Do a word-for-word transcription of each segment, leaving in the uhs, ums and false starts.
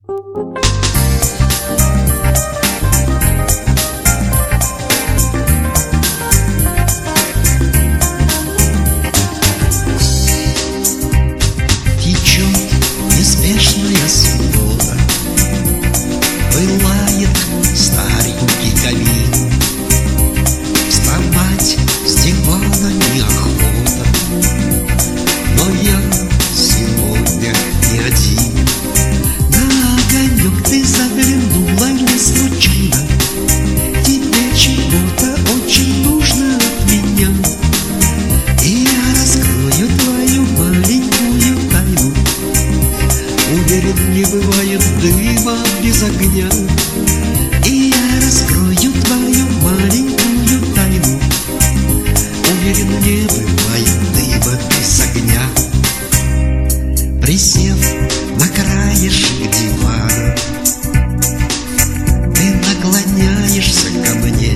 Неспешная суббота, пылает старенький камин. Вставать с дивана неохота, но я сегодня не один. На огонек ты заглянула не случайно, тебе чего-то очень нужно от меня, и я раскрою твою маленькую тайну. Уверен, не бывает дыма без огня, и я раскрою твою маленькую тайну. Уверен, не бывает дыма без огня. Присев на краешек дивана, ты наклоняешься ко мне,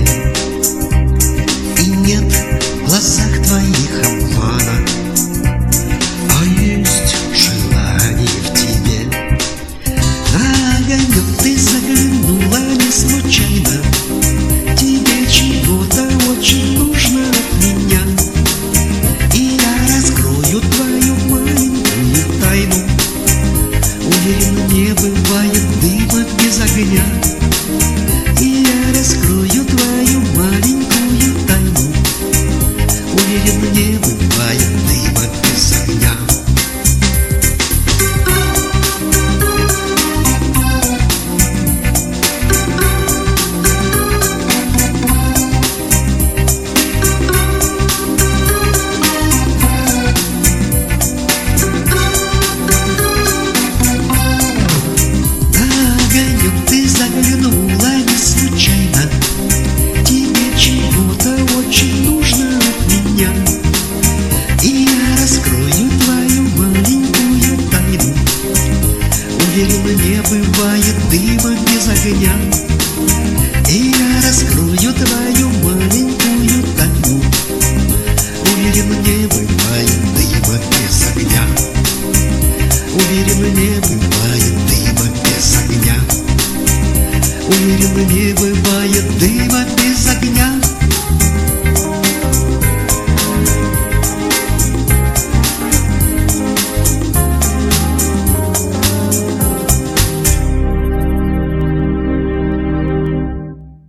и нет в глазах твоих обмана, а есть желание в тебе. На огонек ты заглянула не случайно, тебе чего-то очень нужно от меня, и я раскрою твою маленькую тайну. Уверен, не бывает дыма без огня, и я раскрою твою маленькую тайну. Уверен, не бывает дыма без огня. Ты заглянула не случайно, тебе чего-то очень нужно от меня, и я раскрою твою маленькую тайну. Уверен, не бывает дыма без огня.